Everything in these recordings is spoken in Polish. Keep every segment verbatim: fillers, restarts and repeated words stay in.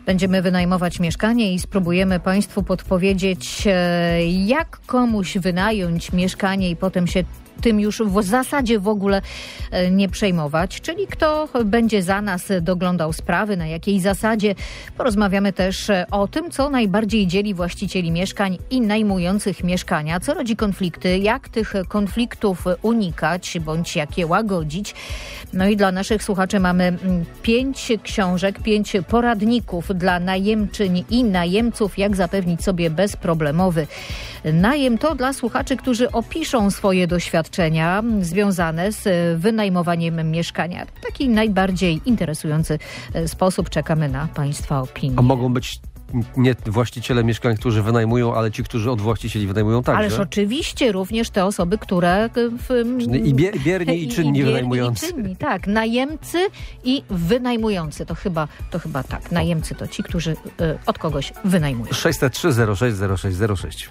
Będziemy wynajmować mieszkanie i spróbujemy Państwu podpowiedzieć, jak komuś wynająć mieszkanie i potem się tym już w zasadzie w ogóle nie przejmować, czyli kto będzie za nas doglądał sprawy, na jakiej zasadzie. Porozmawiamy też o tym, co najbardziej dzieli właścicieli mieszkań i najmujących mieszkania, co rodzi konflikty, jak tych konfliktów unikać, bądź jak je łagodzić. No i dla naszych słuchaczy mamy pięć książek, pięć poradników dla najemczyń i najemców, jak zapewnić sobie bezproblemowy najem. To dla słuchaczy, którzy opiszą swoje doświadczenia związane z wynajmowaniem mieszkania. W taki najbardziej interesujący sposób czekamy na Państwa opinię. A mogą być nie właściciele mieszkań, którzy wynajmują, ale ci, którzy od właścicieli wynajmują także? Ależ oczywiście również te osoby, które... W, I bier, bierni i czynni i bierni wynajmujący. I czynni, tak. Najemcy i wynajmujący. To chyba, to chyba tak. Najemcy to ci, którzy y, od kogoś wynajmują. sześćset trzy zero sześć zero sześć zero sześć.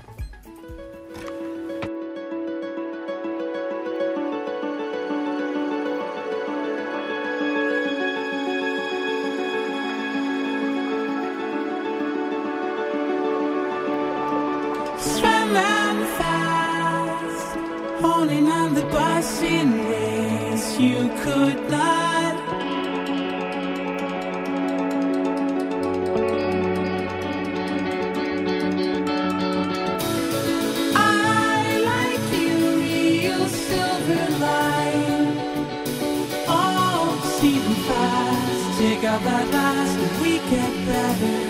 Holding on the bus in ways you could not. I like you, real silver line. Oh, see them fast, take out that last, and we get better.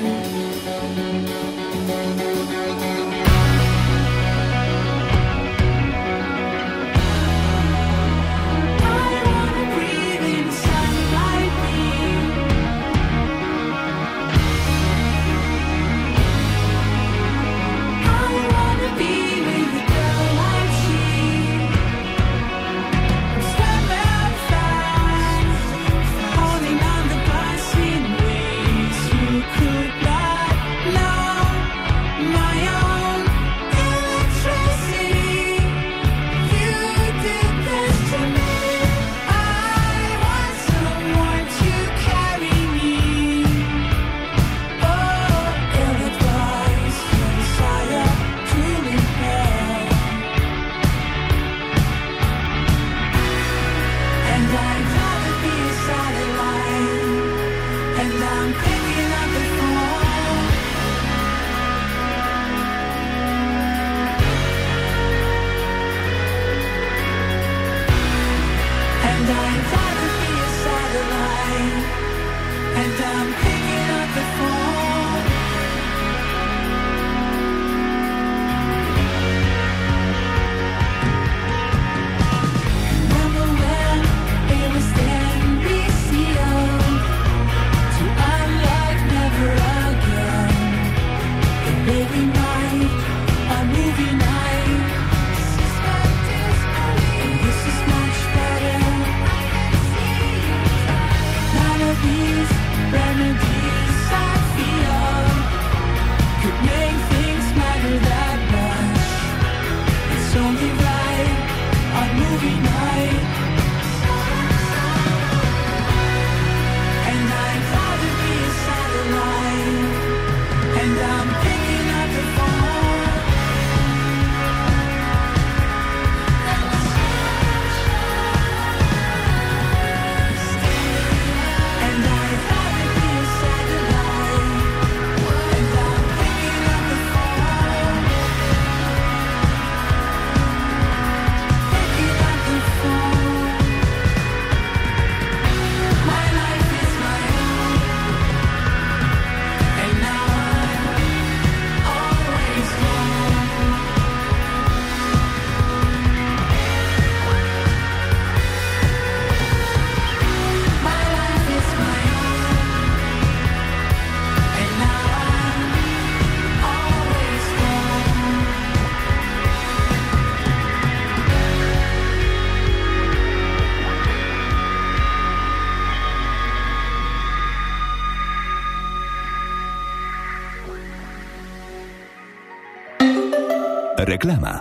Reklama.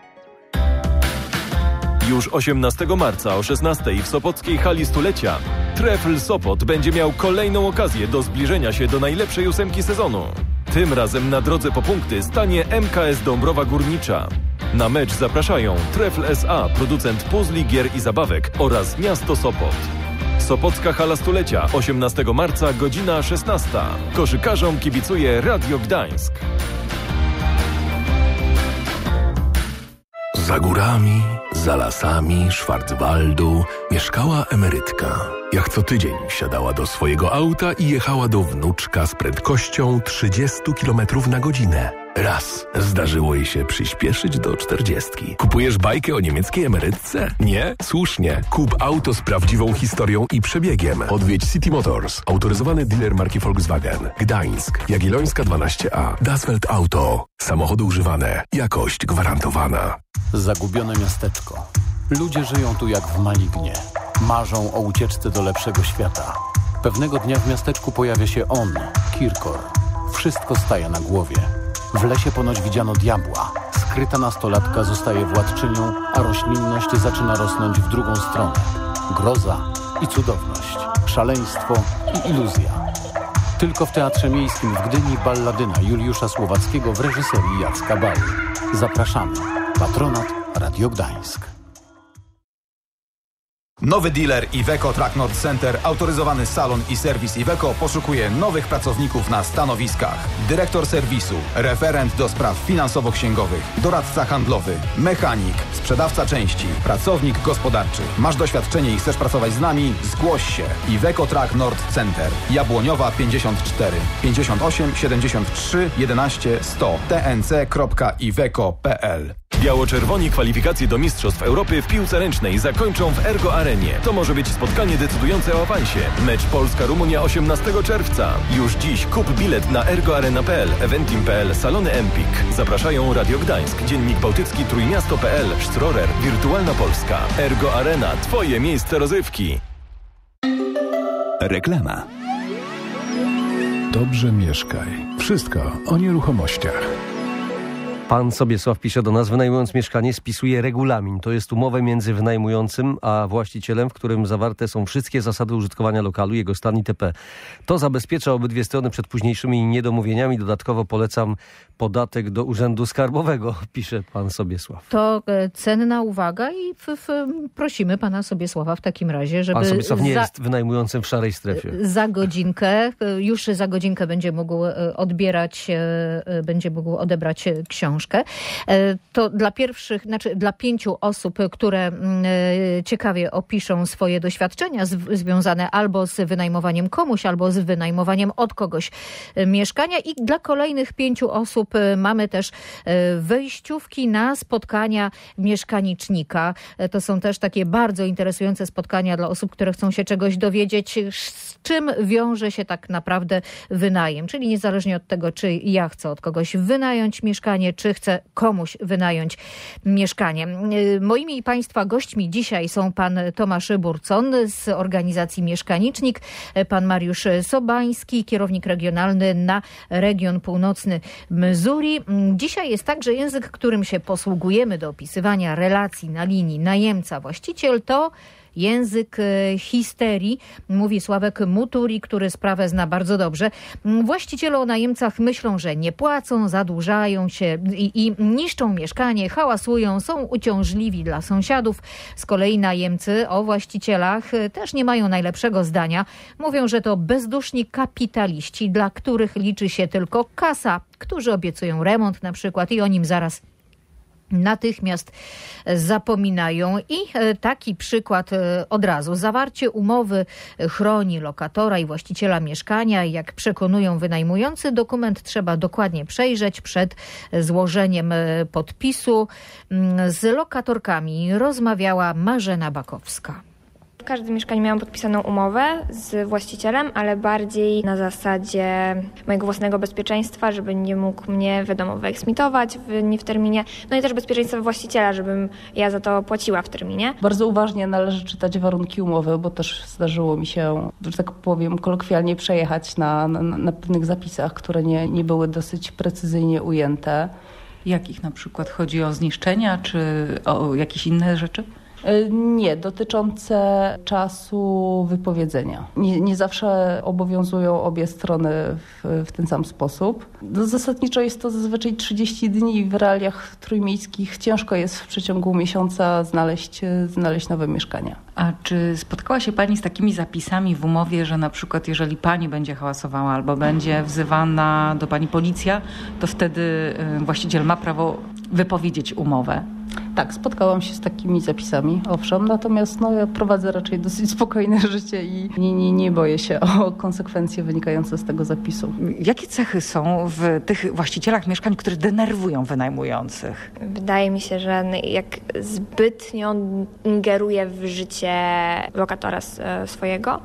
Już osiemnastego marca o szesnastej w Sopockiej Hali Stulecia Trefl Sopot będzie miał kolejną okazję do zbliżenia się do najlepszej ósemki sezonu. Tym razem na drodze po punkty stanie M K S Dąbrowa Górnicza. Na mecz zapraszają Trefl S A, producent puzli, gier i zabawek oraz Miasto Sopot. Sopocka Hala Stulecia, osiemnastego marca, godzina szesnasta. Koszykarzom kibicuje Radio Gdańsk. Za górami, za lasami Schwarzwaldu mieszkała emerytka. Jak co tydzień wsiadała do swojego auta i jechała do wnuczka z prędkością trzydzieści kilometrów na godzinę. Raz zdarzyło jej się przyspieszyć do czterdziestki. Kupujesz bajkę o niemieckiej emerytce? Nie? Słusznie. Kup auto z prawdziwą historią i przebiegiem. Odwiedź City Motors, autoryzowany dealer marki Volkswagen. Gdańsk, Jagiellońska dwanaście A. Dasfeld Auto. Samochody używane. Jakość gwarantowana. Zagubione miasteczko. Ludzie żyją tu jak w malignie. Marzą o ucieczce do lepszego świata. Pewnego dnia w miasteczku pojawia się on, Kirkor. Wszystko staje na głowie. W lesie ponoć widziano diabła. Skryta nastolatka zostaje władczynią, a roślinność zaczyna rosnąć w drugą stronę. Groza i cudowność, szaleństwo i iluzja. Tylko w Teatrze Miejskim w Gdyni balladyna Juliusza Słowackiego w reżyserii Jacka Bały. Zapraszamy. Patronat Radio Gdańsk. Nowy dealer Iveco Truck Nord Center, autoryzowany salon i serwis Iveco poszukuje nowych pracowników na stanowiskach. Dyrektor serwisu, referent do spraw finansowo-księgowych, doradca handlowy, mechanik, sprzedawca części, pracownik gospodarczy. Masz doświadczenie i chcesz pracować z nami? Zgłoś się. Iveco Truck Nord Center. Jabłoniowa pięćdziesiąt cztery, pięćdziesiąt osiem, siedemdziesiąt trzy, jedenaście, sto. t n c kropka iveco kropka p l. Biało-czerwoni kwalifikacje do Mistrzostw Europy w piłce ręcznej zakończą w Ergo Arenie. To może być spotkanie decydujące o awansie. Mecz Polska-Rumunia osiemnastego czerwca. Już dziś kup bilet na ergoarena kropka p l, eventim kropka p l, salony Empik. Zapraszają Radio Gdańsk, Dziennik Bałtycki, Trójmiasto kropka p l, Strorer, Wirtualna Polska. Ergo Arena. Twoje miejsce rozrywki. Reklama. Dobrze mieszkaj. Wszystko o nieruchomościach. Pan Sobiesław pisze do nas: wynajmując mieszkanie spisuje regulamin. To jest umowę między wynajmującym a właścicielem, w którym zawarte są wszystkie zasady użytkowania lokalu, jego stan itp. To zabezpiecza obydwie strony przed późniejszymi niedomówieniami. Dodatkowo polecam podatek do Urzędu Skarbowego, pisze pan Sobiesław. To cenna uwaga i w, w, prosimy pana Sobiesława w takim razie, żeby... Pan Sobiesław nie za, jest wynajmującym w szarej strefie. Za godzinkę, już za godzinkę będzie mógł odbierać, będzie mógł odebrać książkę. To dla pierwszych, znaczy dla pięciu osób, które ciekawie opiszą swoje doświadczenia z, związane albo z wynajmowaniem komuś, albo z wynajmowaniem od kogoś mieszkania, i dla kolejnych pięciu osób mamy też wejściówki na spotkania mieszkanicznika. To są też takie bardzo interesujące spotkania dla osób, które chcą się czegoś dowiedzieć, z czym wiąże się tak naprawdę wynajem. Czyli niezależnie od tego, czy ja chcę od kogoś wynająć mieszkanie, czy chcę komuś wynająć mieszkanie. Moimi i państwa gośćmi dzisiaj są pan Tomasz Burcon z organizacji Mieszkanicznik, pan Mariusz Sobański, kierownik regionalny na region północny Missouri. Dzisiaj jest tak, że język, którym się posługujemy do opisywania relacji na linii najemca-właściciel, to język histerii, mówi Sławek Muturi, który sprawę zna bardzo dobrze. Właściciele o najemcach myślą, że nie płacą, zadłużają się i, i niszczą mieszkanie, hałasują, są uciążliwi dla sąsiadów. Z kolei najemcy o właścicielach też nie mają najlepszego zdania. Mówią, że to bezduszni kapitaliści, dla których liczy się tylko kasa, którzy obiecują remont na przykład i o nim zaraz natychmiast zapominają. I taki przykład od razu. Zawarcie umowy chroni lokatora i właściciela mieszkania. Jak przekonują wynajmujący, dokument trzeba dokładnie przejrzeć przed złożeniem podpisu. Z lokatorkami rozmawiała Marzena Bakowska. W każdym mieszkaniu miałam podpisaną umowę z właścicielem, ale bardziej na zasadzie mojego własnego bezpieczeństwa, żeby nie mógł mnie, wiadomo, wyeksmitować w, nie w terminie. No i też bezpieczeństwa właściciela, żebym ja za to płaciła w terminie. Bardzo uważnie należy czytać warunki umowy, bo też zdarzyło mi się, że tak powiem, kolokwialnie przejechać na, na, na pewnych zapisach, które nie, nie były dosyć precyzyjnie ujęte. Jakich na przykład? Chodzi o zniszczenia czy o jakieś inne rzeczy? Nie, dotyczące czasu wypowiedzenia. Nie, nie zawsze obowiązują obie strony w, w ten sam sposób. No, zasadniczo jest to zazwyczaj trzydzieści dni. W realiach trójmiejskich ciężko jest w przeciągu miesiąca znaleźć, znaleźć nowe mieszkania. A czy spotkała się Pani z takimi zapisami w umowie, że na przykład jeżeli Pani będzie hałasowała albo będzie wzywana do Pani policja, to wtedy właściciel ma prawo wypowiedzieć umowę? Tak, spotkałam się z takimi zapisami, owszem, natomiast no, ja prowadzę raczej dosyć spokojne życie i nie, nie, nie boję się o konsekwencje wynikające z tego zapisu. Jakie cechy są w tych właścicielach mieszkań, które denerwują wynajmujących? Wydaje mi się, że jak zbytnio ingeruje w życie lokatora swojego,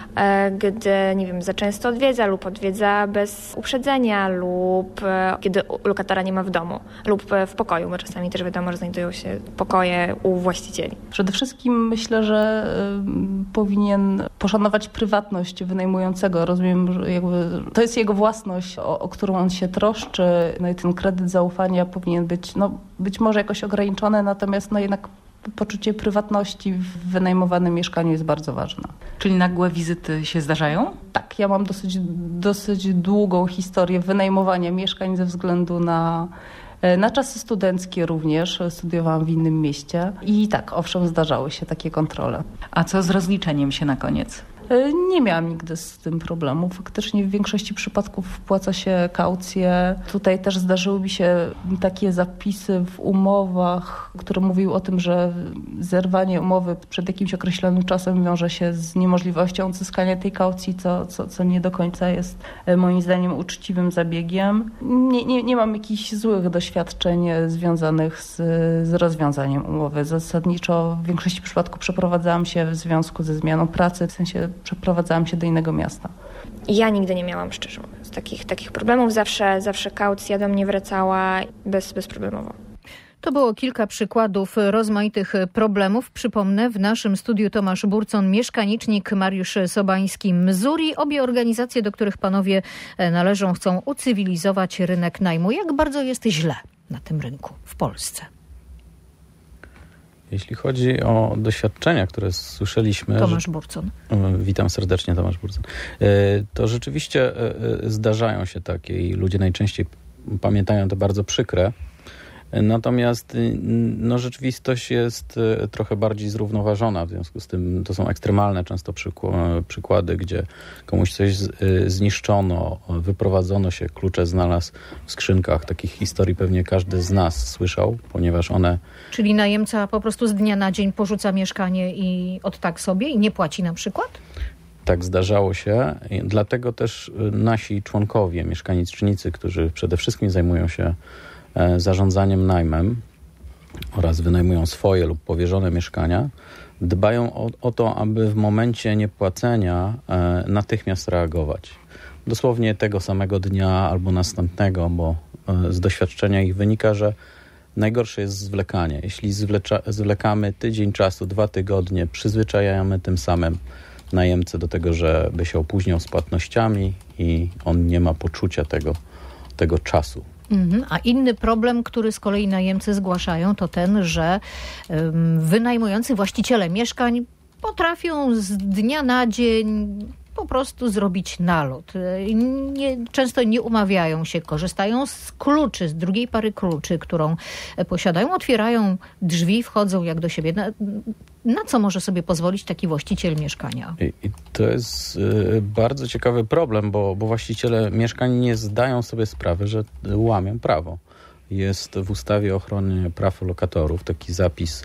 gdy, nie wiem, za często odwiedza lub odwiedza bez uprzedzenia lub kiedy lokatora nie ma w domu lub w pokoju, bo czasami też wiadomo, że znajdują się pokoje u właścicieli. Przede wszystkim myślę, że y, powinien poszanować prywatność wynajmującego. Rozumiem, że jakby to jest jego własność, o, o którą on się troszczy. No i ten kredyt zaufania powinien być, no, być może jakoś ograniczony, natomiast no jednak poczucie prywatności w wynajmowanym mieszkaniu jest bardzo ważne. Czyli nagłe wizyty się zdarzają? Tak, ja mam dosyć, dosyć długą historię wynajmowania mieszkań ze względu na, na czasy studenckie również. Studiowałam w innym mieście i tak, owszem, zdarzały się takie kontrole. A co z rozliczeniem się na koniec? Nie miałam nigdy z tym problemu. Faktycznie w większości przypadków wpłaca się kaucję. Tutaj też zdarzyły mi się takie zapisy w umowach, które mówiły o tym, że zerwanie umowy przed jakimś określonym czasem wiąże się z niemożliwością odzyskania tej kaucji, co, co, co nie do końca jest moim zdaniem uczciwym zabiegiem. Nie, nie, nie mam jakichś złych doświadczeń związanych z, z rozwiązaniem umowy. Zasadniczo w większości przypadków przeprowadzałam się w związku ze zmianą pracy, w sensie przeprowadzałam się do innego miasta. Ja nigdy nie miałam, szczerze mówiąc, takich, takich problemów. Zawsze, zawsze kaucja do mnie wracała bez, bezproblemowo. To było kilka przykładów rozmaitych problemów. Przypomnę, w naszym studiu Tomasz Burcon, mieszkanicznik, Mariusz Sobański, Mzuri. Obie organizacje, do których panowie należą, chcą ucywilizować rynek najmu. Jak bardzo jest źle na tym rynku w Polsce? Jeśli chodzi o doświadczenia, które słyszeliśmy... Tomasz Burcon. Witam serdecznie, Tomasz Burcon. To rzeczywiście zdarzają się takie i ludzie najczęściej pamiętają te bardzo przykre. Natomiast no, rzeczywistość jest trochę bardziej zrównoważona. W związku z tym to są ekstremalne często przykłady, gdzie komuś coś zniszczono, wyprowadzono się, klucze znalazł w skrzynkach. Takich historii pewnie każdy z nas słyszał, ponieważ one... Czyli najemca po prostu z dnia na dzień porzuca mieszkanie i od tak sobie i nie płaci na przykład? Tak zdarzało się. Dlatego też nasi członkowie, mieszkanicznicy, którzy przede wszystkim zajmują się zarządzaniem najmem oraz wynajmują swoje lub powierzone mieszkania, dbają o, o to, aby w momencie niepłacenia e, natychmiast reagować. Dosłownie tego samego dnia albo następnego, bo e, z doświadczenia ich wynika, że najgorsze jest zwlekanie. Jeśli zwlecza, zwlekamy tydzień czasu, dwa tygodnie, przyzwyczajamy tym samym najemcę do tego, żeby się opóźniał z płatnościami i on nie ma poczucia tego, tego czasu. Mhm. A inny problem, który z kolei najemcy zgłaszają, to ten, że um, wynajmujący właściciele mieszkań potrafią z dnia na dzień po prostu zrobić nalot. Nie, często nie umawiają się, korzystają z kluczy, z drugiej pary kluczy, którą posiadają, otwierają drzwi, wchodzą jak do siebie. Na, na co może sobie pozwolić taki właściciel mieszkania? I, i to jest y, bardzo ciekawy problem, bo, bo właściciele mieszkań nie zdają sobie sprawy, że łamią prawo. Jest w ustawie o ochronie praw lokatorów taki zapis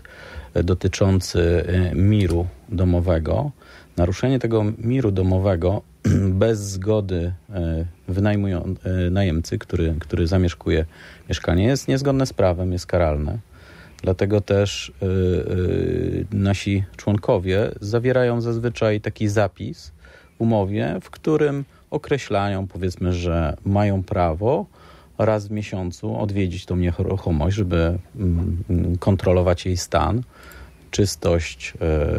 dotyczący miru domowego. Naruszenie tego miru domowego bez zgody wynajmują, najemcy, który, który zamieszkuje mieszkanie, jest niezgodne z prawem, jest karalne. Dlatego też y, y, nasi członkowie zawierają zazwyczaj taki zapis w umowie, w którym określają, powiedzmy, że mają prawo raz w miesiącu odwiedzić tą nieruchomość, żeby mm, kontrolować jej stan, czystość,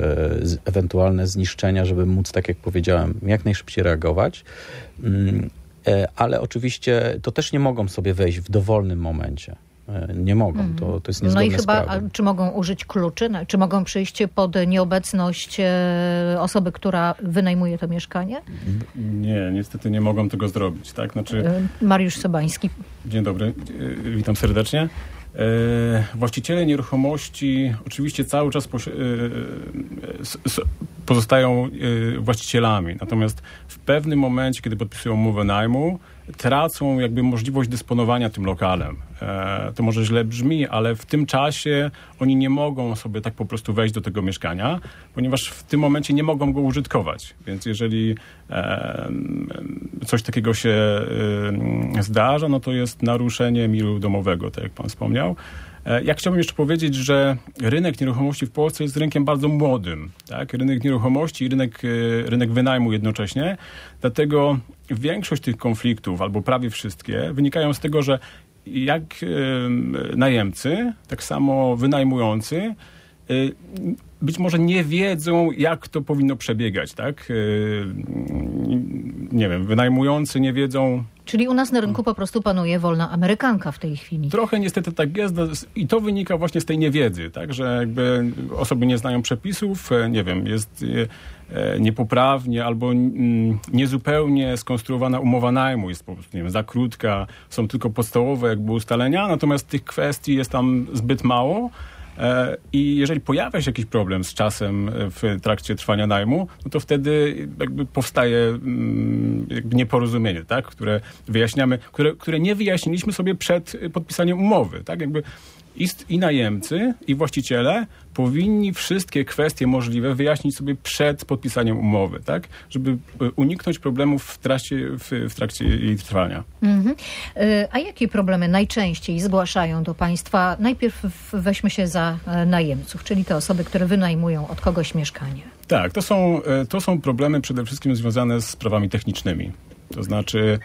e, ewentualne zniszczenia, żeby móc, tak jak powiedziałem, jak najszybciej reagować. E, ale oczywiście to też nie mogą sobie wejść w dowolnym momencie. Nie mogą, mm. to, to jest niezgodne No i chyba, z prawem. a, czy mogą użyć kluczy? Czy mogą przyjść pod nieobecność e, osoby, która wynajmuje to mieszkanie? Nie, niestety nie mogą tego zrobić. Tak? Znaczy... Mariusz Sobański. Dzień dobry, witam serdecznie. E, właściciele nieruchomości oczywiście cały czas posi- e, s- s- pozostają e, właścicielami, natomiast w pewnym momencie, kiedy podpisują umowę najmu, tracą jakby możliwość dysponowania tym lokalem. E, to może źle brzmi, ale w tym czasie oni nie mogą sobie tak po prostu wejść do tego mieszkania, ponieważ w tym momencie nie mogą go użytkować. Więc jeżeli e, coś takiego się e, zdarza, no to jest naruszenie miru domowego, tak jak pan wspomniał. Ja chciałbym jeszcze powiedzieć, że rynek nieruchomości w Polsce jest rynkiem bardzo młodym. Tak? Rynek nieruchomości i rynek, rynek wynajmu jednocześnie. Dlatego większość tych konfliktów, albo prawie wszystkie, wynikają z tego, że jak najemcy, tak samo wynajmujący, być może nie wiedzą, jak to powinno przebiegać. Tak? Nie wiem, wynajmujący nie wiedzą... Czyli u nas na rynku po prostu panuje wolna amerykanka w tej chwili. Trochę niestety tak jest i to wynika właśnie z tej niewiedzy, tak, że jakby osoby nie znają przepisów, nie wiem, jest niepoprawnie albo niezupełnie skonstruowana umowa najmu, jest po prostu, nie wiem, za krótka, są tylko podstawowe jakby ustalenia, natomiast tych kwestii jest tam zbyt mało. I jeżeli pojawia się jakiś problem z czasem w trakcie trwania najmu, no to wtedy jakby powstaje jakby nieporozumienie, tak? Które wyjaśniamy, które, które nie wyjaśniliśmy sobie przed podpisaniem umowy. Tak? Jakby i, i najemcy, i właściciele powinni wszystkie kwestie możliwe wyjaśnić sobie przed podpisaniem umowy, tak? Żeby uniknąć problemów w trakcie, w, w trakcie jej trwania. Mhm. A jakie problemy najczęściej zgłaszają do państwa? Najpierw weźmy się za najemców, czyli te osoby, które wynajmują od kogoś mieszkanie. Tak, to są, to są problemy przede wszystkim związane z sprawami technicznymi. To znaczy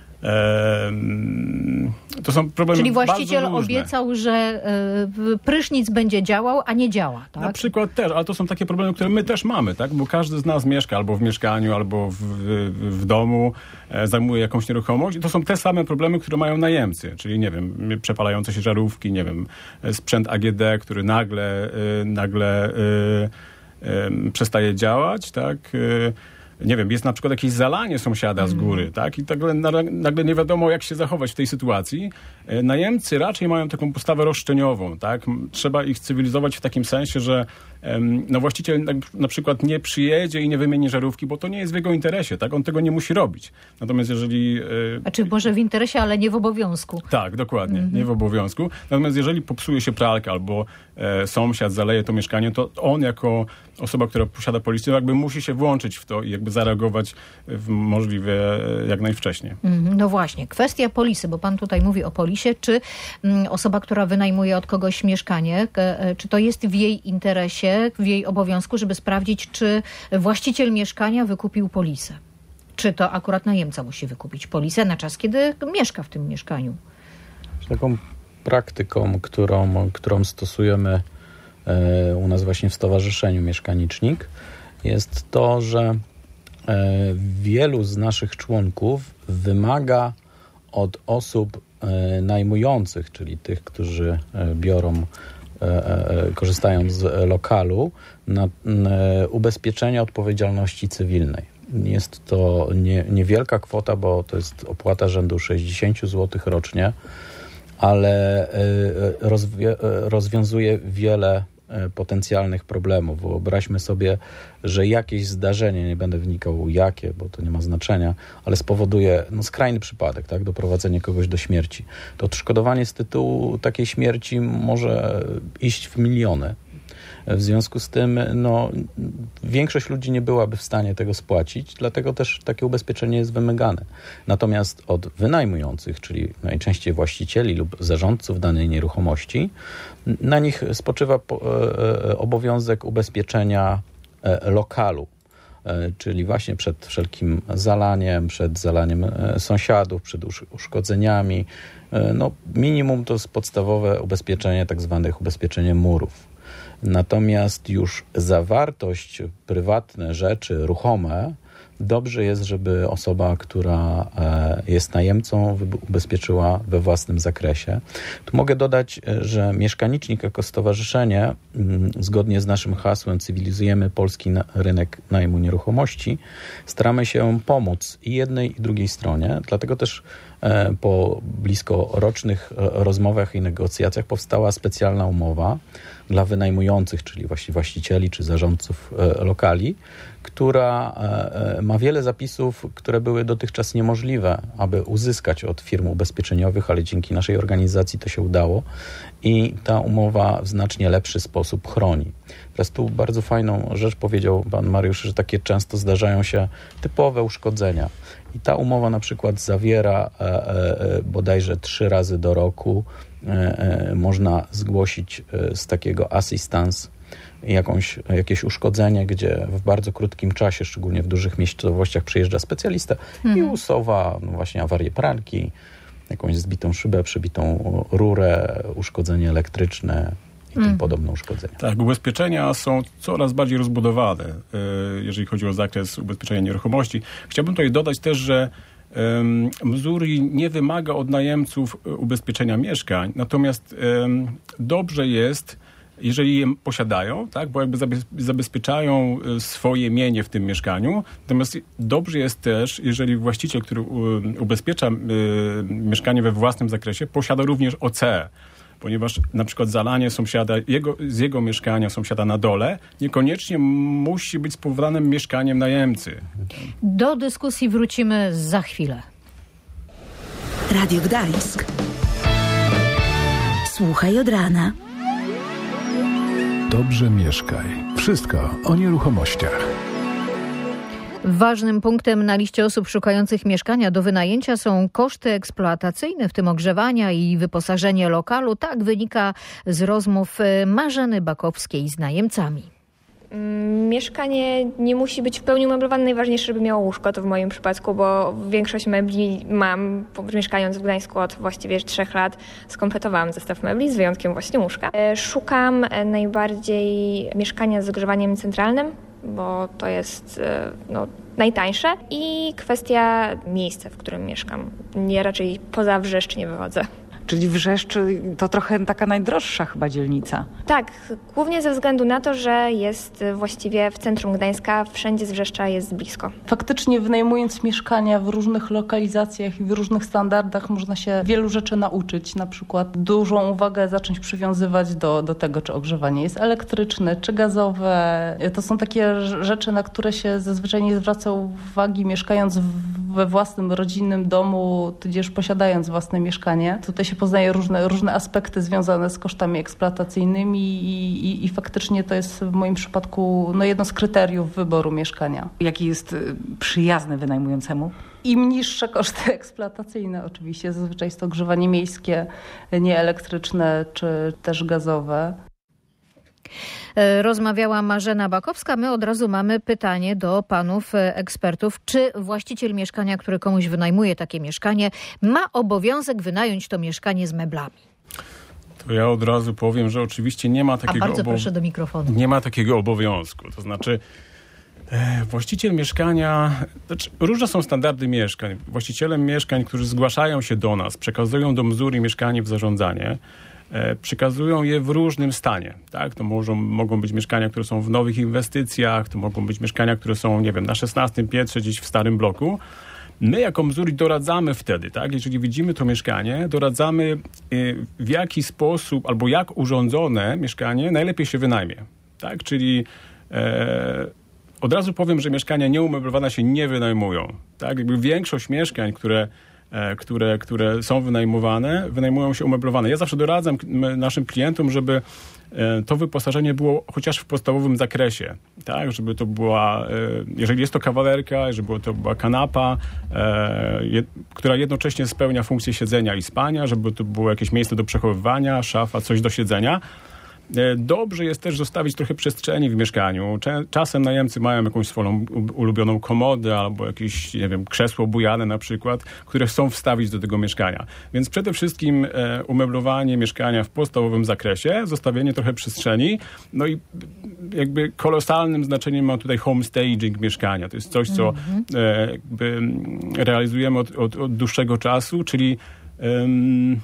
to są problemy Czyli właściciel bardzo różne. obiecał, że y, prysznic będzie działał, a nie działa, tak? Na przykład też, ale to są takie problemy, które my też mamy, tak? Bo każdy z nas mieszka albo w mieszkaniu, albo w, w, w domu, e, zajmuje jakąś nieruchomość i to są te same problemy, które mają najemcy, czyli nie wiem, przepalające się żarówki, nie wiem, sprzęt A G D, który nagle, y, nagle y, y, przestaje działać, tak? Y, nie wiem, jest na przykład jakieś zalanie sąsiada z góry, tak? I nagle, nagle nie wiadomo, jak się zachować w tej sytuacji. Najemcy raczej mają taką postawę roszczeniową, tak? Trzeba ich cywilizować w takim sensie, że no właściciel na, na przykład nie przyjedzie i nie wymieni żarówki, bo to nie jest w jego interesie, tak? On tego nie musi robić. Natomiast jeżeli... A czy może w interesie, ale nie w obowiązku. Tak, dokładnie, Mhm. nie w obowiązku. Natomiast jeżeli popsuje się pralka albo e, sąsiad zaleje to mieszkanie, to on jako osoba, która posiada policję, jakby musi się włączyć w to i jakby zareagować w możliwie jak najwcześniej. Mhm. No właśnie, kwestia polisy, bo pan tutaj mówi o polisie, czy mm, osoba, która wynajmuje od kogoś mieszkanie, e, czy to jest w jej interesie, w jej obowiązku, żeby sprawdzić, czy właściciel mieszkania wykupił polisę. Czy to akurat najemca musi wykupić polisę na czas, kiedy mieszka w tym mieszkaniu. Taką praktyką, którą, którą stosujemy e, u nas właśnie w Stowarzyszeniu Mieszkanicznik, jest to, że e, wielu z naszych członków wymaga od osób e, najmujących, czyli tych, którzy e, biorą korzystają z lokalu, na ubezpieczenia odpowiedzialności cywilnej. Jest to nie, niewielka kwota, bo to jest opłata rzędu sześćdziesiąt złotych rocznie, ale rozwie, rozwiązuje wiele potencjalnych problemów. Wyobraźmy sobie, że jakieś zdarzenie, nie będę wnikał jakie, bo to nie ma znaczenia, ale spowoduje no, skrajny przypadek, tak, doprowadzenie kogoś do śmierci. To odszkodowanie z tytułu takiej śmierci może iść w miliony. W związku z tym no, większość ludzi nie byłaby w stanie tego spłacić, dlatego też takie ubezpieczenie jest wymagane. Natomiast od wynajmujących, czyli najczęściej właścicieli lub zarządców danej nieruchomości, na nich spoczywa obowiązek ubezpieczenia lokalu, czyli właśnie przed wszelkim zalaniem, przed zalaniem sąsiadów, przed uszkodzeniami. No, minimum to jest podstawowe ubezpieczenie, tak zwanych ubezpieczenie murów. Natomiast już zawartość, prywatne rzeczy, ruchome, Dobrze jest, żeby osoba, która jest najemcą, ubezpieczyła we własnym zakresie. Tu mogę dodać, że Mieszkanicznik jako stowarzyszenie, zgodnie z naszym hasłem Cywilizujemy polski rynek najmu nieruchomości, staramy się pomóc i jednej, i drugiej stronie. Dlatego też po blisko rocznych rozmowach i negocjacjach powstała specjalna umowa dla wynajmujących, czyli właśnie właścicieli czy zarządców lokali, która ma wiele zapisów, które były dotychczas niemożliwe, aby uzyskać od firm ubezpieczeniowych, ale dzięki naszej organizacji to się udało i ta umowa w znacznie lepszy sposób chroni. Teraz tu bardzo fajną rzecz powiedział pan Mariusz, że takie często zdarzają się typowe uszkodzenia. I ta umowa na przykład zawiera e, e, bodajże trzy razy do roku e, e, można zgłosić e, z takiego assistance jakąś, jakieś uszkodzenie, gdzie w bardzo krótkim czasie, szczególnie w dużych miejscowościach, przyjeżdża specjalista mhm. i usuwa no właśnie awarię pralki, jakąś zbitą szybę, przebitą rurę, uszkodzenie elektryczne i tym mm. podobne uszkodzenia. Tak, ubezpieczenia są coraz bardziej rozbudowane, jeżeli chodzi o zakres ubezpieczenia nieruchomości. Chciałbym tutaj dodać też, że um, Missouri nie wymaga od najemców ubezpieczenia mieszkań, natomiast um, dobrze jest, jeżeli je posiadają, tak, bo jakby zabezpieczają swoje mienie w tym mieszkaniu. Natomiast dobrze jest też, jeżeli właściciel, który ubezpiecza y, mieszkanie we własnym zakresie, posiada również O C, ponieważ na przykład zalanie sąsiada, jego, z jego mieszkania sąsiada na dole niekoniecznie musi być spowodowanym mieszkaniem najemcy. Do dyskusji wrócimy za chwilę. Radio Gdańsk. Słuchaj od rana. Dobrze mieszkaj. Wszystko o nieruchomościach. Ważnym punktem na liście osób szukających mieszkania do wynajęcia są koszty eksploatacyjne, w tym ogrzewania i wyposażenie lokalu. Tak wynika z rozmów Marzeny Bakowskiej z najemcami. Mieszkanie nie musi być w pełni umeblowane. Najważniejsze, żeby miało łóżko, to w moim przypadku, bo większość mebli mam, mieszkając w Gdańsku od właściwie trzech lat, skompletowałam zestaw mebli, z wyjątkiem właśnie łóżka. Szukam najbardziej mieszkania z ogrzewaniem centralnym, bo to jest no, najtańsze i kwestia miejsca, w którym mieszkam. Nie, raczej poza Wrzeszcz nie wychodzę. Czyli Wrzeszcz to trochę taka najdroższa chyba dzielnica. Tak, głównie ze względu na to, że jest właściwie w centrum Gdańska, wszędzie z Wrzeszcza jest blisko. Faktycznie wynajmując mieszkania w różnych lokalizacjach i w różnych standardach można się wielu rzeczy nauczyć. Na przykład dużą uwagę zacząć przywiązywać do, do tego, czy ogrzewanie jest elektryczne, czy gazowe. To są takie rzeczy, na które się zazwyczaj nie zwraca uwagi mieszkając we własnym rodzinnym domu, tudzież posiadając własne mieszkanie. Tutaj się poznaje różne, różne aspekty związane z kosztami eksploatacyjnymi i, i, i faktycznie to jest w moim przypadku no, jedno z kryteriów wyboru mieszkania. Jaki jest przyjazny wynajmującemu? Im niższe koszty eksploatacyjne oczywiście. Zazwyczaj jest to ogrzewanie miejskie, nieelektryczne czy też gazowe. Rozmawiała Marzena Bakowska. My od razu mamy pytanie do panów ekspertów. Czy właściciel mieszkania, który komuś wynajmuje takie mieszkanie, ma obowiązek wynająć to mieszkanie z meblami? To ja od razu powiem, że oczywiście nie ma takiego, A bardzo obo- proszę do mikrofonu. Nie ma takiego obowiązku. To znaczy e, właściciel mieszkania... Znaczy, różne są standardy mieszkań. Właścicielem mieszkań, którzy zgłaszają się do nas, przekazują do Missouri mieszkanie w zarządzanie, przekazują je w różnym stanie. Tak? To mogą, mogą być mieszkania, które są w nowych inwestycjach, to mogą być mieszkania, które są, nie wiem, na szesnastym piętrze gdzieś w starym bloku. My jako Missouri doradzamy wtedy, tak? Jeżeli widzimy to mieszkanie, doradzamy w jaki sposób albo jak urządzone mieszkanie najlepiej się wynajmie. Tak? Czyli e, od razu powiem, że mieszkania nieumeblowane się nie wynajmują. Tak? Jakby większość mieszkań, które Które, które są wynajmowane, wynajmują się umeblowane. Ja zawsze doradzam naszym klientom, żeby to wyposażenie było chociaż w podstawowym zakresie, tak? Żeby to była, jeżeli jest to kawalerka, żeby to była kanapa, która jednocześnie spełnia funkcję siedzenia i spania, żeby to było jakieś miejsce do przechowywania, szafa, coś do siedzenia. Dobrze jest też zostawić trochę przestrzeni w mieszkaniu. Czasem najemcy mają jakąś swoją ulubioną komodę albo jakieś, nie wiem, krzesło bujane na przykład, które chcą wstawić do tego mieszkania. Więc przede wszystkim umeblowanie mieszkania w podstawowym zakresie, zostawienie trochę przestrzeni, no i jakby kolosalnym znaczeniem ma tutaj home staging mieszkania. To jest coś, co mm-hmm. jakby realizujemy od, od, od dłuższego czasu, czyli um,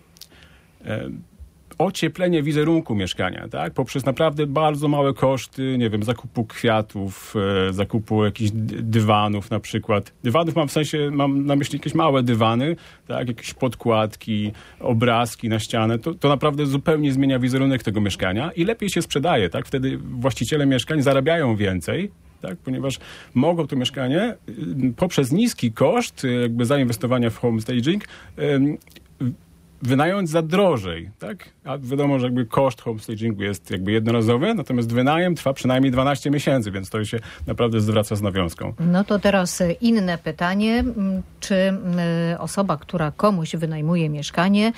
um, ocieplenie wizerunku mieszkania, tak? Poprzez naprawdę bardzo małe koszty, nie wiem, zakupu kwiatów, e, zakupu jakichś dywanów na przykład. Dywanów mam w sensie, mam na myśli jakieś małe dywany, tak? Jakieś podkładki, obrazki na ścianę. To, to naprawdę zupełnie zmienia wizerunek tego mieszkania i lepiej się sprzedaje, tak? Wtedy właściciele mieszkań zarabiają więcej, tak? Ponieważ mogą to mieszkanie y, poprzez niski koszt y, jakby zainwestowania w home staging y, wynająć za drożej, tak? A wiadomo, że jakby koszt homestagingu jest jakby jednorazowy, natomiast wynajem trwa przynajmniej dwanaście miesięcy, więc to się naprawdę zwraca z nawiązką. No to teraz inne pytanie. Czy osoba, która komuś wynajmuje mieszkanie,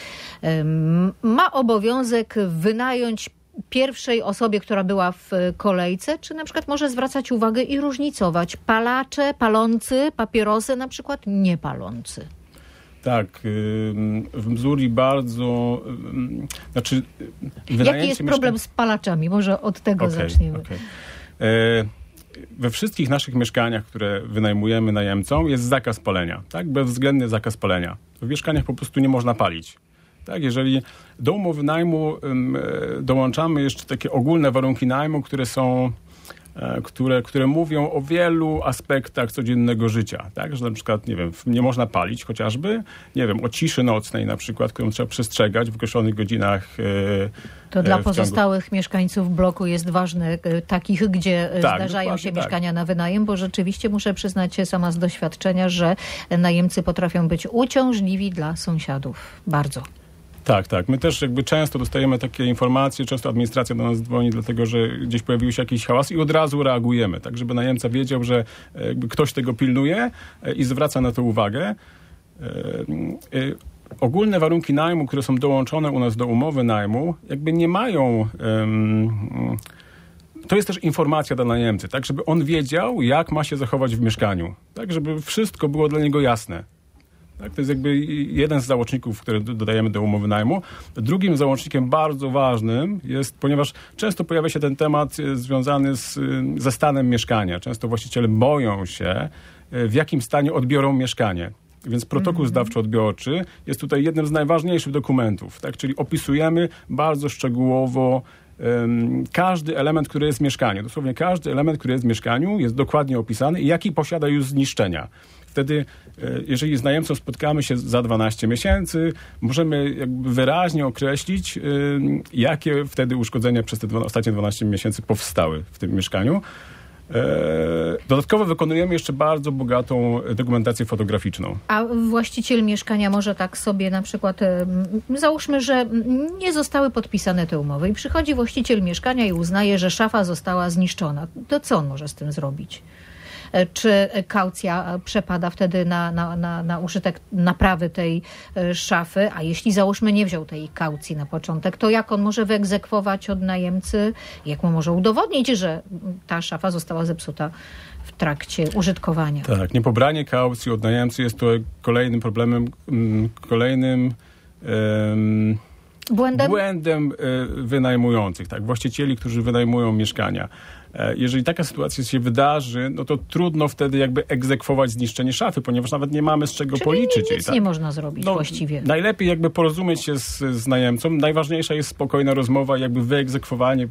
ma obowiązek wynająć pierwszej osobie, która była w kolejce, czy na przykład może zwracać uwagę i różnicować palacze, palący, papierosy, na przykład niepalący? Tak, w Missouri bardzo, znaczy... Jaki jest problem mieszkań... z palaczami? Może od tego okay, zaczniemy. Okay. E, we wszystkich naszych mieszkaniach, które wynajmujemy najemcom, jest zakaz palenia, tak? Bezwzględny zakaz palenia. W mieszkaniach po prostu nie można palić. Tak? Jeżeli do umowy najmu dołączamy jeszcze takie ogólne warunki najmu, które są... Które, które mówią o wielu aspektach codziennego życia, tak? Że na przykład, nie wiem, nie można palić chociażby, nie wiem, o ciszy nocnej na przykład, którą trzeba przestrzegać w określonych godzinach. To dla w pozostałych ciągu... mieszkańców bloku jest ważne, takich, gdzie tak, zdarzają się tak. mieszkania na wynajem, bo rzeczywiście muszę przyznać się sama z doświadczenia, że najemcy potrafią być uciążliwi dla sąsiadów. Bardzo. Tak, tak. My też jakby często dostajemy takie informacje, często administracja do nas dzwoni, dlatego że gdzieś pojawił się jakiś hałas i od razu reagujemy, tak żeby najemca wiedział, że jakby ktoś tego pilnuje i zwraca na to uwagę. Ogólne warunki najmu, które są dołączone u nas do umowy najmu, jakby nie mają... Um, to jest też informacja dla najemcy, tak żeby on wiedział, jak ma się zachować w mieszkaniu, tak żeby wszystko było dla niego jasne. Tak, to jest jakby jeden z załączników, które dodajemy do umowy najmu. Drugim załącznikiem bardzo ważnym jest, ponieważ często pojawia się ten temat związany z, ze stanem mieszkania. Często właściciele boją się, w jakim stanie odbiorą mieszkanie. Więc protokół mm-hmm. zdawczo-odbiorczy jest tutaj jednym z najważniejszych dokumentów. Tak? Czyli opisujemy bardzo szczegółowo um, każdy element, który jest w mieszkaniu. Dosłownie każdy element, który jest w mieszkaniu, jest dokładnie opisany i jaki posiada już zniszczenia. Wtedy, jeżeli z najemcą spotkamy się za dwanaście miesięcy, możemy jakby wyraźnie określić, jakie wtedy uszkodzenia przez te ostatnie dwanaście miesięcy powstały w tym mieszkaniu. Dodatkowo wykonujemy jeszcze bardzo bogatą dokumentację fotograficzną. A właściciel mieszkania może tak sobie na przykład, załóżmy, że nie zostały podpisane te umowy i przychodzi właściciel mieszkania i uznaje, że szafa została zniszczona. To co on może z tym zrobić? Czy kaucja przepada wtedy na, na, na, na użytek naprawy tej szafy, a jeśli załóżmy nie wziął tej kaucji na początek, to jak on może wyegzekwować od najemcy, jak mu może udowodnić, że ta szafa została zepsuta w trakcie użytkowania? Tak, niepobranie kaucji od najemcy jest to kolejnym problemem, kolejnym um, błędem, błędem wynajmujących, tak, właścicieli, którzy wynajmują mieszkania. Jeżeli taka sytuacja się wydarzy, no to trudno wtedy jakby egzekwować zniszczenie szafy, ponieważ nawet nie mamy z czego Czyli policzyć. Nic tak? nie można zrobić no, właściwie. Najlepiej jakby porozumieć się z, z najemcą. Najważniejsza jest spokojna rozmowa, jakby wyegzekwowanie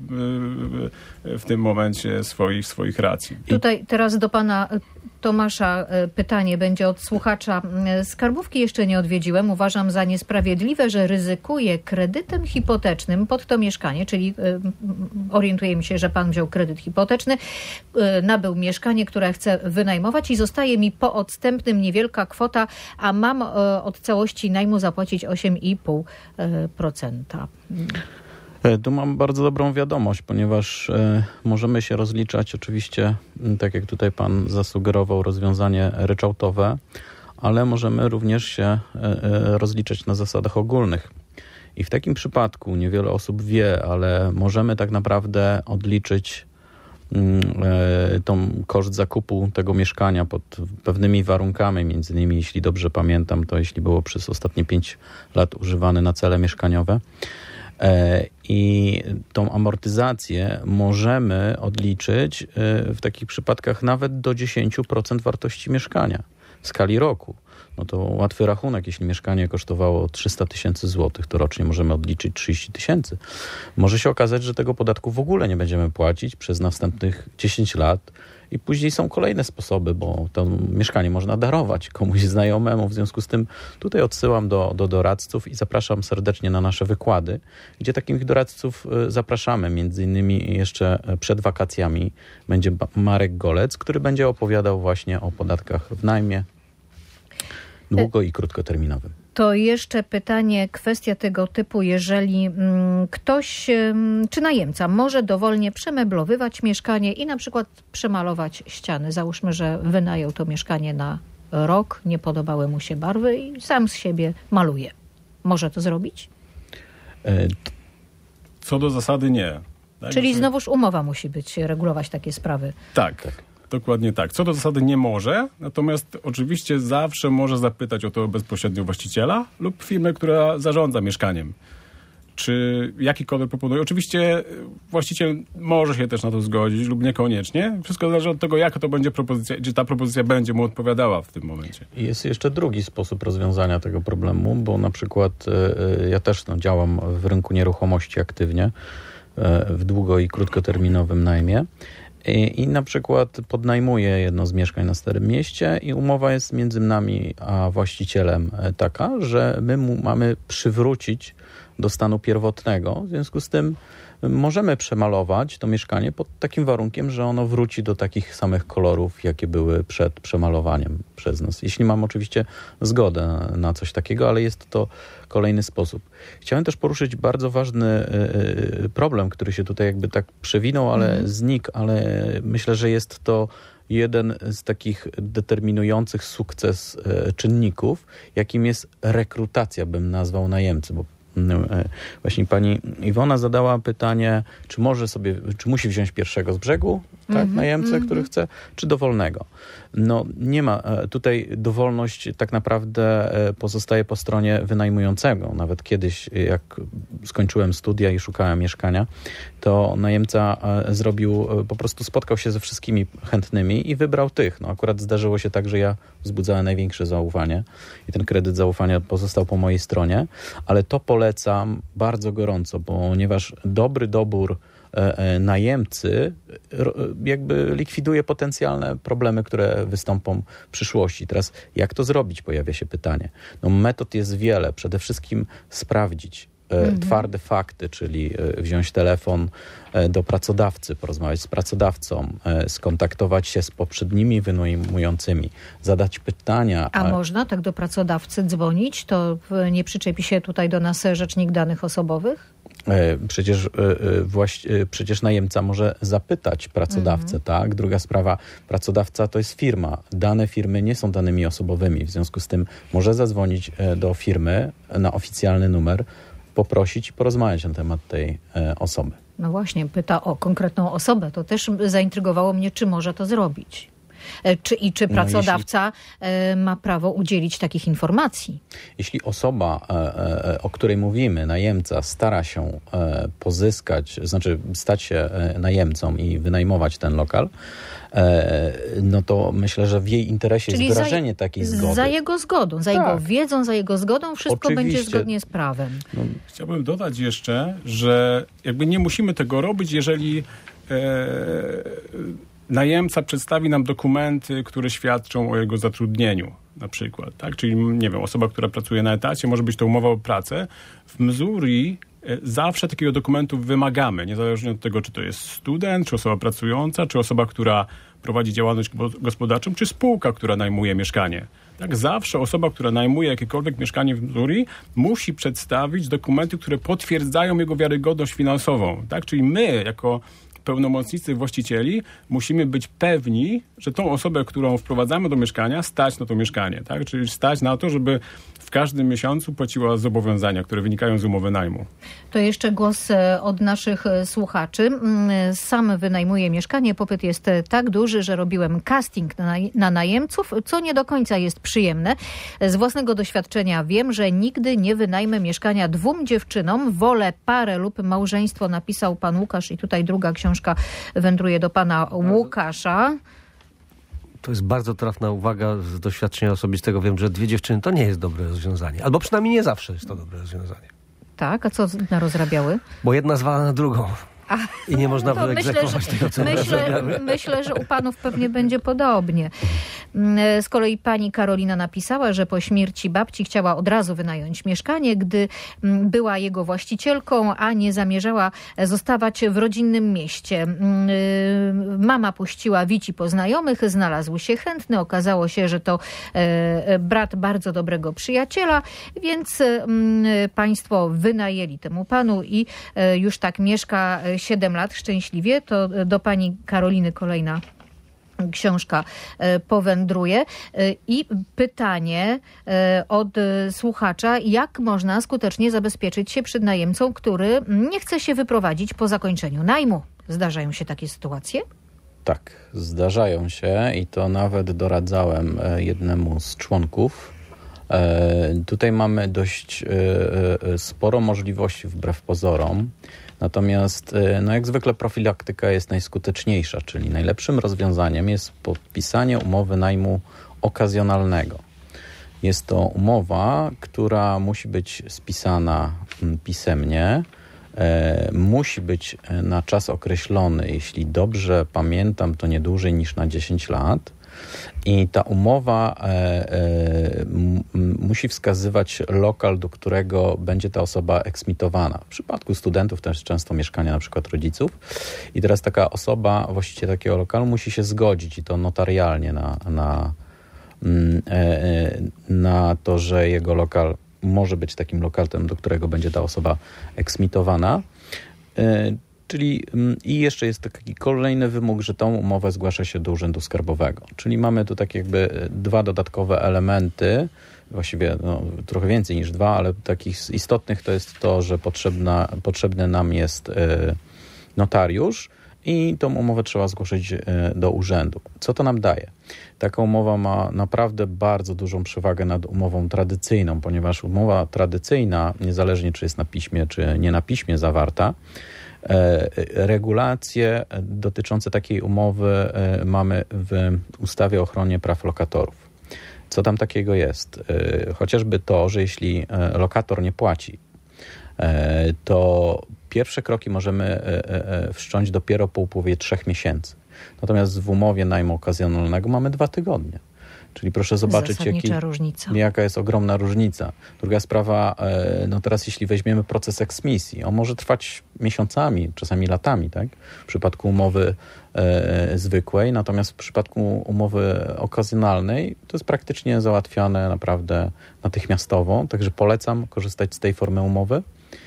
w tym momencie swoich, swoich racji. Tutaj teraz do pana Tomasza pytanie będzie od słuchacza. Skarbówki jeszcze nie odwiedziłem. Uważam za niesprawiedliwe, że ryzykuję kredytem hipotecznym pod to mieszkanie, czyli orientujemy się, że pan wziął kredyt hipoteczny, nabył mieszkanie, które chce wynajmować i zostaje mi po odstępnym niewielka kwota, a mam od całości najmu zapłacić osiem i pół procent. Tu mam bardzo dobrą wiadomość, ponieważ y, możemy się rozliczać oczywiście, tak jak tutaj pan zasugerował, rozwiązanie ryczałtowe, ale możemy również się y, y, rozliczać na zasadach ogólnych. I w takim przypadku niewiele osób wie, ale możemy tak naprawdę odliczyć tą koszt zakupu tego mieszkania pod pewnymi warunkami, między innymi, jeśli dobrze pamiętam, to jeśli było przez ostatnie pięć lat używane na cele mieszkaniowe. I tą amortyzację możemy odliczyć w takich przypadkach nawet do dziesięć procent wartości mieszkania w skali roku. No to łatwy rachunek, jeśli mieszkanie kosztowało trzysta tysięcy złotych, to rocznie możemy odliczyć trzydzieści tysięcy. Może się okazać, że tego podatku w ogóle nie będziemy płacić przez następnych dziesięć lat i później są kolejne sposoby, bo to mieszkanie można darować komuś znajomemu. W związku z tym tutaj odsyłam do, do doradców i zapraszam serdecznie na nasze wykłady, gdzie takich doradców zapraszamy. Między innymi jeszcze przed wakacjami będzie Marek Golec, który będzie opowiadał właśnie o podatkach w najmie, długo i krótkoterminowym. To jeszcze pytanie, kwestia tego typu, jeżeli mm, ktoś, mm, czy najemca może dowolnie przemeblowywać mieszkanie i na przykład przemalować ściany. Załóżmy, że wynajął to mieszkanie na rok, nie podobały mu się barwy i sam z siebie maluje. Może to zrobić? Co do zasady nie. Tak? Czyli znowuż umowa musi być, regulować takie sprawy. Tak, tak. Dokładnie tak. Co do zasady nie może, natomiast oczywiście zawsze może zapytać o to bezpośrednio właściciela lub firmę, która zarządza mieszkaniem. Czy jaki kolor proponuje? Oczywiście właściciel może się też na to zgodzić lub niekoniecznie. Wszystko zależy od tego, jaka to będzie propozycja, czy ta propozycja będzie mu odpowiadała w tym momencie. Jest jeszcze drugi sposób rozwiązania tego problemu, bo na przykład y, ja też no, działam w rynku nieruchomości aktywnie, y, w długo- i krótkoterminowym najmie. I, I na przykład podnajmuję jedno z mieszkań na Starym Mieście i umowa jest między nami a właścicielem taka, że my mu mamy przywrócić do stanu pierwotnego. W związku z tym możemy przemalować to mieszkanie pod takim warunkiem, że ono wróci do takich samych kolorów, jakie były przed przemalowaniem przez nas. Jeśli mam oczywiście zgodę na coś takiego, ale jest to kolejny sposób. Chciałem też poruszyć bardzo ważny problem, który się tutaj jakby tak przewinął, ale mm. znikł, ale myślę, że jest to jeden z takich determinujących sukces czynników, jakim jest rekrutacja, bym nazwał najemcy, bo właśnie pani Iwona zadała pytanie, czy może sobie, czy musi wziąć pierwszego z brzegu, tak, mm-hmm, najemcę, mm-hmm. który chce, czy dowolnego. No nie ma, tutaj dowolność tak naprawdę pozostaje po stronie wynajmującego. Nawet kiedyś, jak skończyłem studia i szukałem mieszkania, to najemca zrobił, po prostu spotkał się ze wszystkimi chętnymi i wybrał tych. No akurat zdarzyło się tak, że ja wzbudzałem największe zaufanie i ten kredyt zaufania pozostał po mojej stronie, ale to polecam bardzo gorąco, ponieważ dobry dobór najemcy jakby likwiduje potencjalne problemy, które wystąpą w przyszłości. Teraz jak to zrobić? Pojawia się pytanie. No metod jest wiele. Przede wszystkim sprawdzić mhm. twarde fakty, czyli wziąć telefon do pracodawcy, porozmawiać z pracodawcą, skontaktować się z poprzednimi wynajmującymi, zadać pytania. A można tak do pracodawcy dzwonić? To nie przyczepi się tutaj do nas Rzecznik Danych Osobowych? Przecież, właś, przecież najemca może zapytać pracodawcę, mhm. tak? Druga sprawa, pracodawca to jest firma. Dane firmy nie są danymi osobowymi, w związku z tym może zadzwonić do firmy na oficjalny numer, poprosić i porozmawiać na temat tej osoby. No właśnie, pyta o konkretną osobę. To też zaintrygowało mnie, czy może to zrobić. Czy, I czy pracodawca no, jeśli, ma prawo udzielić takich informacji? Jeśli osoba, o której mówimy, najemca, stara się pozyskać, znaczy stać się najemcą i wynajmować ten lokal, no to myślę, że w jej interesie Czyli jest wyrażenie za, takiej zgody. Za jego zgodą, za tak. jego wiedzą, za jego zgodą, wszystko Oczywiście. będzie zgodnie z prawem. No. Chciałbym dodać jeszcze, że jakby nie musimy tego robić, jeżeli e, najemca przedstawi nam dokumenty, które świadczą o jego zatrudnieniu, na przykład. Tak? Czyli, nie wiem, osoba, która pracuje na etacie, może być to umowa o pracę. W Missouri zawsze takiego dokumentu wymagamy, niezależnie od tego, czy to jest student, czy osoba pracująca, czy osoba, która prowadzi działalność gospodarczą, czy spółka, która najmuje mieszkanie. Tak, zawsze osoba, która najmuje jakiekolwiek mieszkanie w Missouri, musi przedstawić dokumenty, które potwierdzają jego wiarygodność finansową. Tak? Czyli my, jako pełnomocnicy właścicieli, musimy być pewni, że tą osobę, którą wprowadzamy do mieszkania, stać na to mieszkanie. Tak? Czyli stać na to, żeby w każdym miesiącu płaciła zobowiązania, które wynikają z umowy najmu. To jeszcze głos od naszych słuchaczy. Sam wynajmuję mieszkanie. Popyt jest tak duży, że robiłem casting na, na najemców, co nie do końca jest przyjemne. Z własnego doświadczenia wiem, że nigdy nie wynajmę mieszkania dwóm dziewczynom. Wolę parę lub małżeństwo, napisał pan Łukasz. I tutaj druga książka wędruje do pana Łukasza. To jest bardzo trafna uwaga z doświadczenia osobistego. Wiem, że dwie dziewczyny to nie jest dobre rozwiązanie. Albo przynajmniej nie zawsze jest to dobre rozwiązanie. Tak, a co narozrabiały? Bo jedna zwala na drugą. A, I nie można no wyegzekwować tego, co myślę, myślę, że u panów pewnie będzie podobnie. Z kolei pani Karolina napisała, że po śmierci babci chciała od razu wynająć mieszkanie, gdy była jego właścicielką, a nie zamierzała zostawać w rodzinnym mieście. Mama puściła wici po znajomych, znalazł się chętny. Okazało się, że to brat bardzo dobrego przyjaciela, więc państwo wynajęli temu panu i już tak mieszka siedem lat szczęśliwie. To do pani Karoliny kolejna książka powędruje. I pytanie od słuchacza, jak można skutecznie zabezpieczyć się przed najemcą, który nie chce się wyprowadzić po zakończeniu najmu? Zdarzają się takie sytuacje? Tak, zdarzają się i to nawet doradzałem jednemu z członków. Tutaj mamy dość sporo możliwości wbrew pozorom. Natomiast, no jak zwykle, profilaktyka jest najskuteczniejsza, czyli najlepszym rozwiązaniem jest podpisanie umowy najmu okazjonalnego. Jest to umowa, która musi być spisana pisemnie, e, musi być na czas określony. Jeśli dobrze pamiętam, to nie dłużej niż na dziesięć lat. I ta umowa e, e, m, musi wskazywać lokal, do którego będzie ta osoba eksmitowana. W przypadku studentów też często mieszkania na przykład rodziców. I teraz taka osoba, właściciel takiego lokalu, musi się zgodzić, i to notarialnie, na, na, e, na to, że jego lokal może być takim lokalem, do którego będzie ta osoba eksmitowana. E, Czyli i jeszcze jest taki kolejny wymóg, że tą umowę zgłasza się do Urzędu Skarbowego. Czyli mamy tu tak jakby dwa dodatkowe elementy, właściwie no, trochę więcej niż dwa, ale takich istotnych to jest to, że potrzebna, potrzebny nam jest y, notariusz i tą umowę trzeba zgłosić y, do urzędu. Co to nam daje? Taka umowa ma naprawdę bardzo dużą przewagę nad umową tradycyjną, ponieważ umowa tradycyjna, niezależnie czy jest na piśmie, czy nie na piśmie zawarta, regulacje dotyczące takiej umowy mamy w ustawie o ochronie praw lokatorów. Co tam takiego jest? Chociażby to, że jeśli lokator nie płaci, to pierwsze kroki możemy wszcząć dopiero po upływie trzech miesięcy. Natomiast w umowie najmu okazjonalnego mamy dwa tygodnie. Czyli proszę zobaczyć, jaki, jaka jest ogromna różnica. Druga sprawa, no teraz jeśli weźmiemy proces eksmisji, on może trwać miesiącami, czasami latami, tak? W przypadku umowy e, zwykłej, natomiast w przypadku umowy okazjonalnej to jest praktycznie załatwiane naprawdę natychmiastowo, także polecam korzystać z tej formy umowy.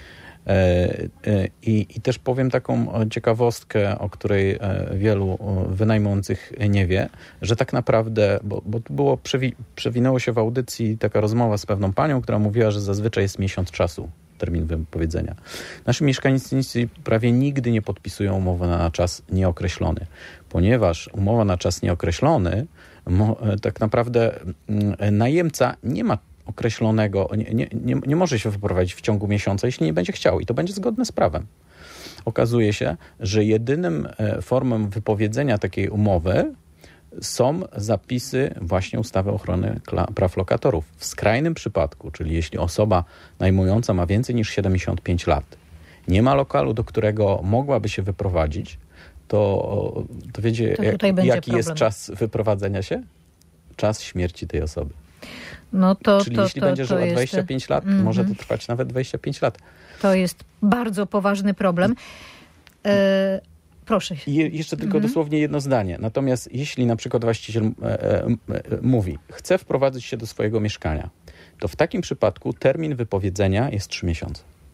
I, I też powiem taką ciekawostkę, o której wielu wynajmujących nie wie, że tak naprawdę, bo, bo tu było, przewi, przewinęło się w audycji taka rozmowa z pewną panią, która mówiła, że zazwyczaj jest miesiąc czasu, termin wypowiedzenia. Nasi mieszkalnicy prawie nigdy nie podpisują umowy na czas nieokreślony, ponieważ umowa na czas nieokreślony, mo, tak naprawdę najemca nie ma określonego, nie, nie, nie, nie może się wyprowadzić w ciągu miesiąca, jeśli nie będzie chciał i to będzie zgodne z prawem. Okazuje się, że jedynym formą wypowiedzenia takiej umowy są zapisy właśnie ustawy o ochronie praw lokatorów. W skrajnym przypadku, czyli jeśli osoba najmująca ma więcej niż siedemdziesiąt pięć lat, nie ma lokalu, do którego mogłaby się wyprowadzić, to, to wiecie, to jak, jaki problem. Jest czas wyprowadzenia się? Czas śmierci tej osoby. No to, Czyli to, jeśli to, będzie to żyła jest... dwadzieścia pięć lat, mm-hmm. może to trwać nawet dwadzieścia pięć lat. To jest bardzo poważny problem. E, proszę. I jeszcze tylko mm-hmm. dosłownie jedno zdanie. Natomiast jeśli na przykład właściciel e, e, e, mówi, chce wprowadzić się do swojego mieszkania, to w takim przypadku termin wypowiedzenia jest trzy miesiące.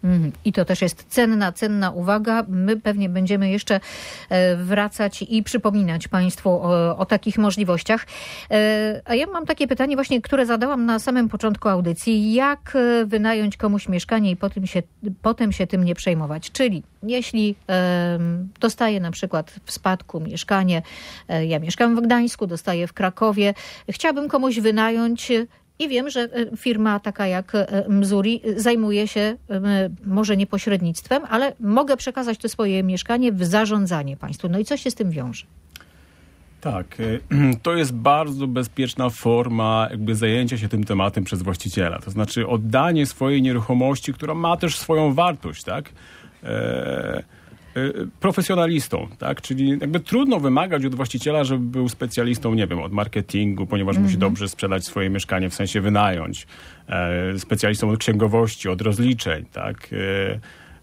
Mm, I to też jest cenna, cenna uwaga. My pewnie będziemy jeszcze e, wracać i przypominać Państwu o, o takich możliwościach. E, a ja mam takie pytanie właśnie, które zadałam na samym początku audycji. Jak e, wynająć komuś mieszkanie i potem się, potem się tym nie przejmować? Czyli jeśli e, dostaję na przykład w spadku mieszkanie, e, ja mieszkam w Gdańsku, dostaję w Krakowie, chciałabym komuś wynająć i wiem, że firma taka jak Mzuri zajmuje się może nie pośrednictwem, ale mogę przekazać to swoje mieszkanie w zarządzanie państwu. No i co się z tym wiąże? Tak, to jest bardzo bezpieczna forma jakby zajęcia się tym tematem przez właściciela. To znaczy oddanie swojej nieruchomości, która ma też swoją wartość, tak? E- profesjonalistą, tak? Czyli jakby trudno wymagać od właściciela, żeby był specjalistą, nie wiem, od marketingu, ponieważ mm-hmm. musi dobrze sprzedać swoje mieszkanie, w sensie wynająć. E, specjalistą od księgowości, od rozliczeń, tak? E,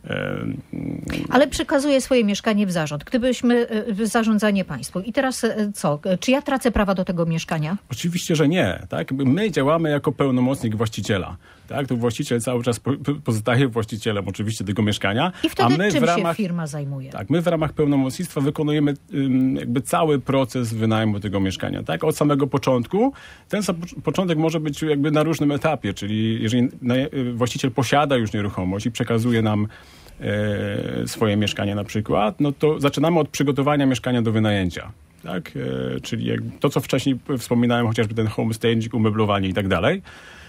Ale przekazuje swoje mieszkanie w zarząd. Gdybyśmy w zarządzanie państwu. I teraz co? Czy ja tracę prawa do tego mieszkania? Oczywiście, że nie. Tak? My działamy jako pełnomocnik właściciela. Tak? To właściciel cały czas pozostaje właścicielem oczywiście tego mieszkania. I wtedy a my czym w ramach, się firma zajmuje? Tak, my w ramach pełnomocnictwa wykonujemy um, jakby cały proces wynajmu tego mieszkania. Tak? Od samego początku. Ten sam początek może być jakby na różnym etapie, czyli jeżeli właściciel posiada już nieruchomość i przekazuje nam e, swoje mieszkanie na przykład, no to zaczynamy od przygotowania mieszkania do wynajęcia. Tak? E, czyli jak to, co wcześniej wspominałem, chociażby ten homestaging, umeblowanie i tak dalej.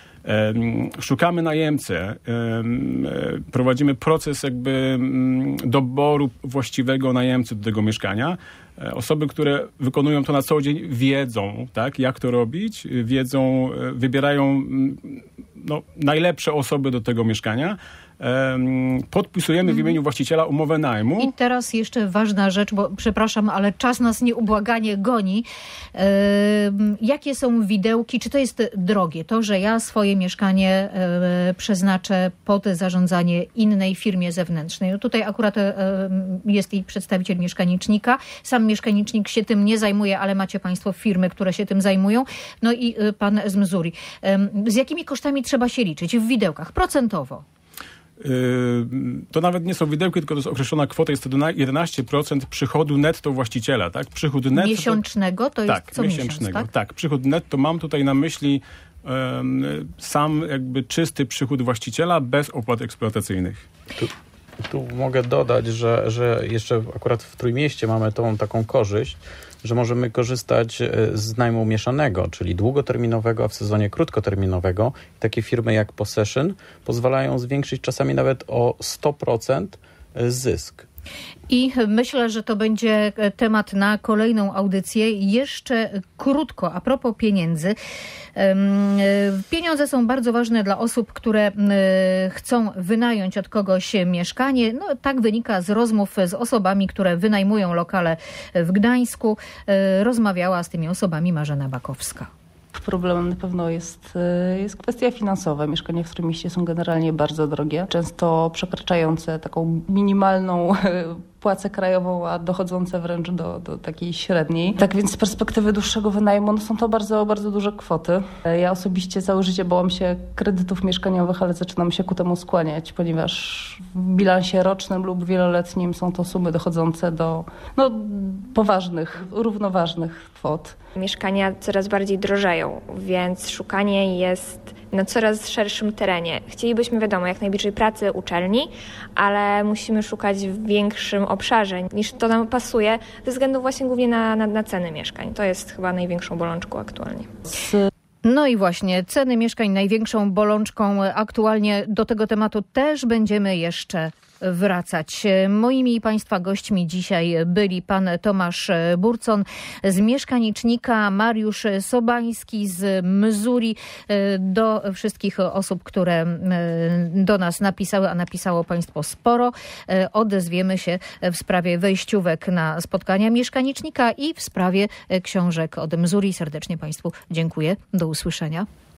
Szukamy najemcę, prowadzimy proces jakby doboru właściwego najemcy do tego mieszkania. Osoby, które wykonują to na co dzień, wiedzą, tak, jak to robić, wiedzą, wybierają no, najlepsze osoby do tego mieszkania. Podpisujemy w imieniu właściciela umowę najmu. I teraz jeszcze ważna rzecz, bo przepraszam, ale czas nas nieubłaganie goni. Yy, jakie są widełki? Czy to jest drogie? To, że ja swoje mieszkanie yy, przeznaczę pod zarządzanie innej firmie zewnętrznej. No tutaj akurat yy, jest i przedstawiciel mieszkanicznika. Sam mieszkanicznik się tym nie zajmuje, ale macie państwo firmy, które się tym zajmują. No i yy, pan z Mzuri. Yy, z jakimi kosztami trzeba się liczyć w widełkach? Procentowo. To nawet nie są widełki, tylko to jest określona kwota, jest to jedenaście procent przychodu netto właściciela, tak? Przychód netto miesięcznego to jest tak, co miesięcznego, miesiąc, tak? Tak, przychód netto mam tutaj na myśli um, sam jakby czysty przychód właściciela bez opłat eksploatacyjnych. Tu, tu mogę dodać, że, że jeszcze akurat w Trójmieście mamy tą taką korzyść, że możemy korzystać z najmu mieszanego, czyli długoterminowego, a w sezonie krótkoterminowego. Takie firmy jak Possession pozwalają zwiększyć czasami nawet o sto procent zysk. I myślę, że to będzie temat na kolejną audycję. Jeszcze krótko, a propos pieniędzy. Pieniądze są bardzo ważne dla osób, które chcą wynająć od kogoś mieszkanie. No, tak wynika z rozmów z osobami, które wynajmują lokale w Gdańsku. Rozmawiała z tymi osobami Marzena Bakowska. Problemem na pewno jest, jest kwestia finansowa. Mieszkania w Trójmieście są generalnie bardzo drogie, często przekraczające taką minimalną płacę krajową, a dochodzące wręcz do, do takiej średniej. Tak więc z perspektywy dłuższego wynajmu no są to bardzo, bardzo duże kwoty. Ja osobiście całe życie bałam się kredytów mieszkaniowych, ale zaczynam się ku temu skłaniać, ponieważ w bilansie rocznym lub wieloletnim są to sumy dochodzące do no, poważnych, równoważnych kwot. Mieszkania coraz bardziej drożeją, więc szukanie jest na coraz szerszym terenie. Chcielibyśmy, wiadomo, jak najbliżej pracy, uczelni, ale musimy szukać w większym obszarze niż to nam pasuje, ze względu właśnie głównie na, na, na ceny mieszkań. To jest chyba największą bolączką aktualnie. No i właśnie, ceny mieszkań największą bolączką aktualnie. Do tego tematu też będziemy jeszcze wracać. Moimi i Państwa gośćmi dzisiaj byli pan Tomasz Burcon z Mieszkanicznika, Mariusz Sobański z Mzuri. Do wszystkich osób, które do nas napisały, a napisało Państwo sporo, odezwiemy się w sprawie wejściówek na spotkania Mieszkanicznika i w sprawie książek od Mzuri. Serdecznie Państwu dziękuję. Do usłyszenia.